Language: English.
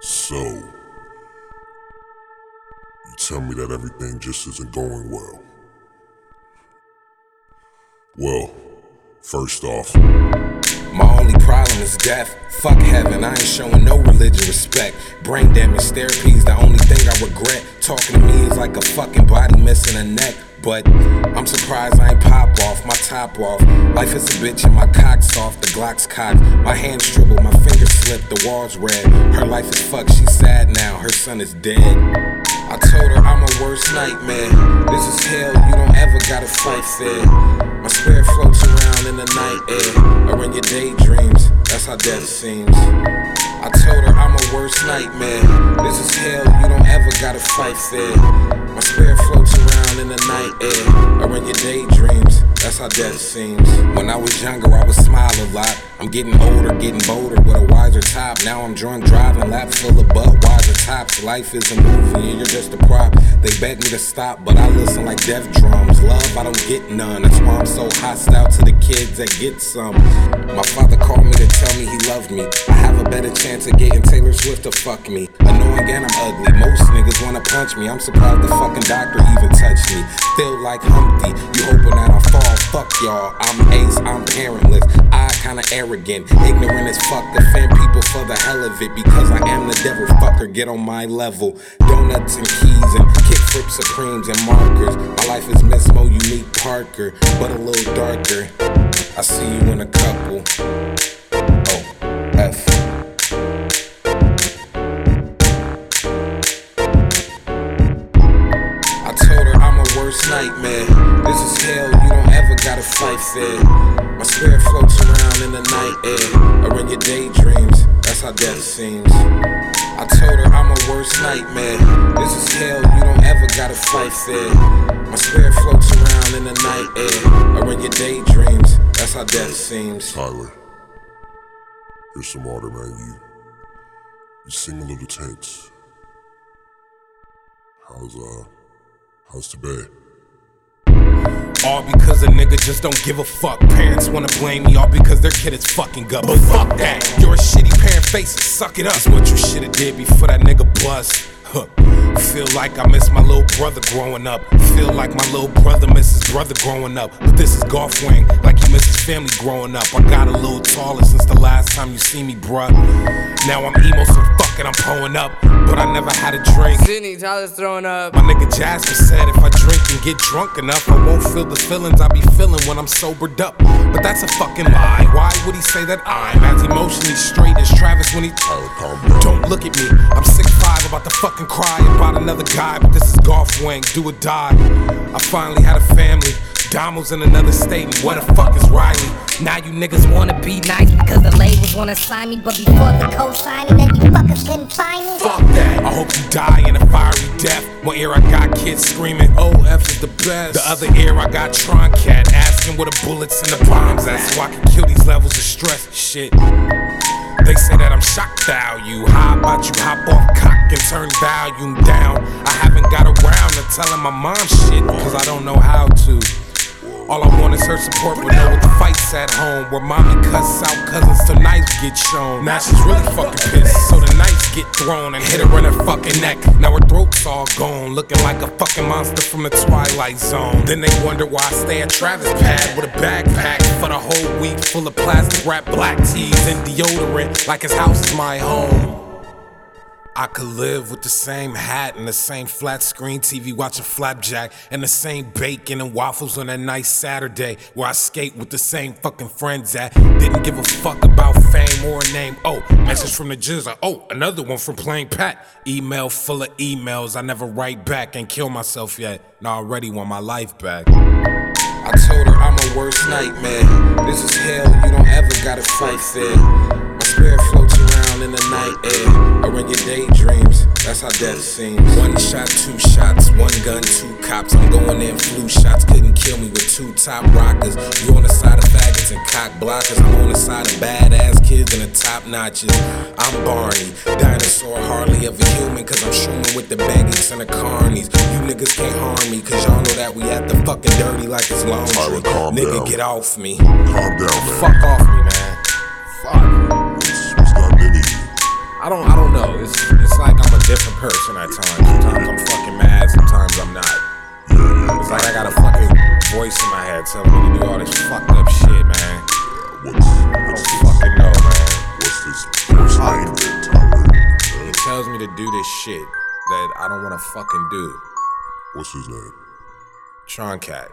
So, you tell me that everything just isn't going well. Well, first off, my only problem is death. Fuck heaven, I ain't showing no religious respect. Brain damage therapy's the only thing I regret. Talking to me is like a fucking body missing a neck. But I'm surprised I ain't pop off, my top off. Life is a bitch and my cock's off, the Glock's cocked. My hands dribble, my fingers slip, the wall's red. Her life is fucked, she's sad now, her son is dead. I told her I'm her worst nightmare. This is hell, you don't ever gotta fight fair. My spirit floats around in the night air, or in your daydreams, that's how death seems. I told her I'm her worst nightmare. This is hell, you don't ever gotta fight fair. My spirit floats around in the night air, or in your daydreams, that's how death seems. When I was younger, I would smile a lot. I'm getting older, getting bolder with a wiser top. Now I'm drunk driving, lap full of Budweiser tops. Life is a movie and you're just a prop. They beg me to stop, but I listen like death drums. Love, I don't get none. That's why I'm so hostile to the kids that get some. My father called me to tell me he loved me. I have a better chance of getting Taylor Swift to fuck me. Annoying and I'm ugly. Most niggas wanna punch me. I'm surprised the fucking doctor even touched me. Feel like Humpty, you hoping that I fall. Fuck y'all, I'm ace, I'm parentless. I kinda arrogant, ignorant as fuck. Offend people for the hell of it. Because I am the devil, fucker, get on my level. Donuts and keys and kickflip supremes and markers. My life is Miss Mo Unique Parker, but a little darker. I see you in a couple. Oh, F. I told her I'm her worst nightmare. This is hell, you don't ever gotta fight fair. My spirit floats around in the night air, or in your daydreams, that's how death seems. I told her I'm her worst nightmare. This is hell, you don't ever gotta fight fair. My spirit floats around in the night air, or in your daydreams, that's how death seems. Tyler, here's some water, man. You seem a little tense. How's the bed? All because a nigga just don't give a fuck. Parents wanna blame me all because their kid is fucking up. But fuck that, you're a shitty parent, face it, suck it up. It's what you shoulda did before that nigga bust. Feel like I miss my little brother growing up. Feel like my little brother miss his brother growing up. But this is golf wing, like he missed his family growing up. I got a little taller since the last time you see me, bruh. Now I'm emo, so fuck it, I'm pulling up. But I never had a drink. Sydney, Tyler's throwing up. My nigga Jasper said if I drink and get drunk enough, I won't feel the feelings I be feeling when I'm sobered up. But that's a fucking lie. Why would he say that I'm as emotionally straight as Travis when he Don't look at me, I'm 6'5", about to fucking cry about another guy. But this is golf wing, do or die. I finally had a family. Damo's in another state, and what the fuck is Riley? Now you niggas wanna be nice because the labels wanna sign me, but before the co-signing, then you fuckers couldn't find me. Fuck that, I hope you die in a fiery death. One ear I got kids screaming, OF is the best. The other ear I got Tron Cat asking where the bullets and the bombs at, so I can kill these levels of stress. Shit. They say that I'm shock value. How about you hop off cock and turn volume down? I haven't got around to telling my mom shit, cause I don't know how to. All I want is her support, but know what the fight's at home. Where mommy cuss out cousins so knives get shown. Now she's really fucking pissed, so the knives get thrown and hit her in her fucking neck. Now her throat's all gone, looking like a fucking monster from the Twilight Zone. Then they wonder why I stay at Travis Pad with a backpack for the whole week full of plastic wrap black tees and deodorant, like his house is my home. I could live with the same hat and the same flat screen TV watching Flapjack and the same bacon and waffles on that nice Saturday where I skate with the same fucking friends that didn't give a fuck about fame or a name. Oh, message from the Jizza. Oh, another one from Playing Pat. Email full of emails I never write back. Ain't kill myself yet, and I already want my life back. I told her I'm her worst nightmare. This is hell, you don't ever gotta fight fair. My spirit floats around in the night air, or in your daydreams, that's how death seems. One shot, two shots, one gun, two cops. I'm going in flu shots, couldn't kill me with two top rockers. You on the side of faggots and cock blockers. I'm on the side of badass kids and the top notches. I'm Barney, dinosaur, hardly ever human, cause I'm shrooming with the baggies and the carnies. You niggas can't harm me, cause y'all know that we at the fucking dirty like it's laundry. Tyler, calm Nigga, down. get off me. Calm down, man. Fuck off me, man. Fuck. What's gotten into you? I don't know. It's like I'm a different person at times. Sometimes I'm fucking mad, sometimes I'm not. It's like I got a fucking voice in my head telling me to do all this fucked up shit, man. I don't fucking know, man. What's this person's name, Tyler? It tells me to do this shit that I don't wanna fucking do. What's his name? Tron Cat.